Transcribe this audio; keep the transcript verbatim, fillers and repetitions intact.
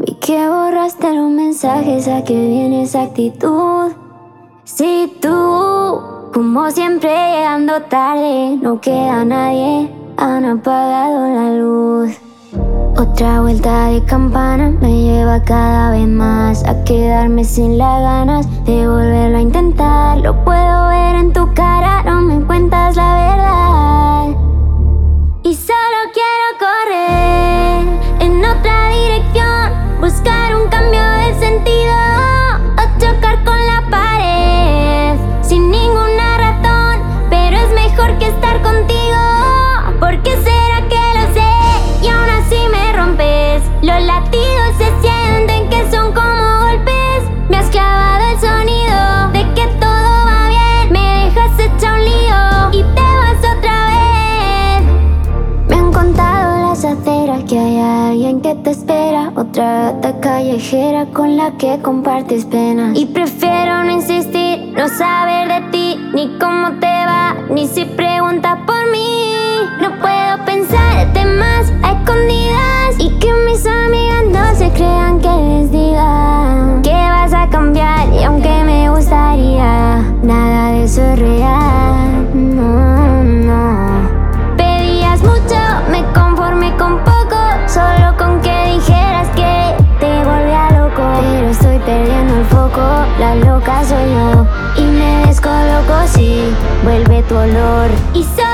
Vi que borraste los mensajes, ¿a qué viene esa actitud? Si tú, como siempre llegando tarde, no queda nadie, han apagado la luz. Otra vuelta de campana me lleva cada vez más a quedarme sin las ganas de volverlo a intentar. Lo puedo ver en tu cara, no me cuentas la verdad. Y solo quiero correr en otra dirección, buscar un cambio de sentido o chocar con la pared sin ninguna razón, pero es mejor que estar contigo. ¿Por qué será que lo sé y aún así me rompes? Los latidos se sienten que son como golpes. Me has clavado el sonido de que todo va bien, me dejas hecha un lío y te vas otra vez. Me han contado las aceras que hay alguien que te espera, otra gata callejera con la que compartes pena. Y prefiero no insistir, no saber de ti, ni cómo te va, ni si preguntas por mí. No puedo pensarte más a escondidas y que mis amigas no se crean que les diga que vas a cambiar, y aunque me gustaría, nada de eso es real. No, no. Pedías mucho, me conformé con poco, solo con que dijeras que te volvía loco. Pero estoy perdiendo el foco, la loca soy yo y me descoloco si vuelve tu olor. Y soy